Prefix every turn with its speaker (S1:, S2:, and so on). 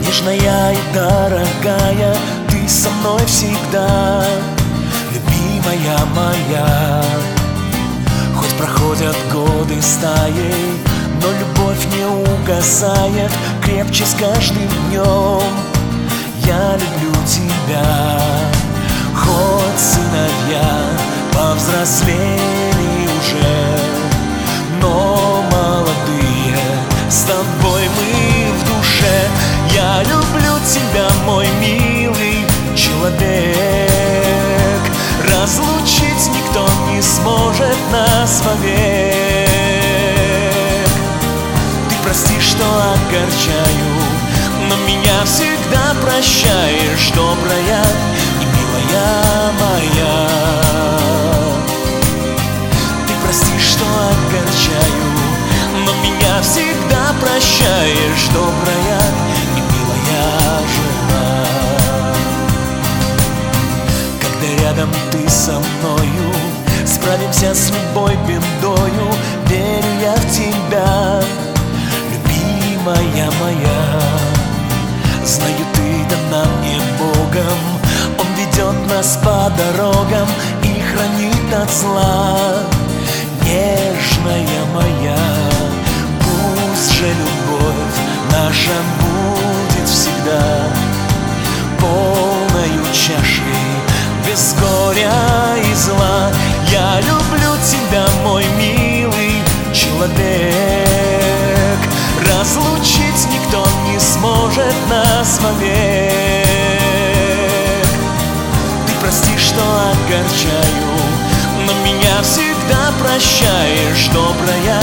S1: Нежная и дорогая, ты со мной всегда, любимая моя. Хоть проходят годы стаей, но любовь не угасает, крепче с каждым днем. Я люблю тебя. Хоть сыновья повзрослели уже, но молодые, с тобой мы в душе. Я люблю тебя, мой милый человек. Разлучить никто не сможет нас вовек. Ты прости, что огорчаю, но меня всегда прощаешь, добрая и милая моя. Ты прости, что огорчаю, но меня всегда прощаешь, добрая и милая жена. Когда рядом ты со мною, справимся с любой бедою. Верю я в тебя, любимая моя. Знаю, ты дана мне Богом, Он ведет нас по дорогам и хранит от зла. Нежная моя, пусть же любовь наша будет всегда полною чашей, без горя и зла. Я люблю тебя, мой милый человек. Разлучить никто не сможет нас вовек. Ты прости, что огорчаю, но меня всегда прощаешь, добрая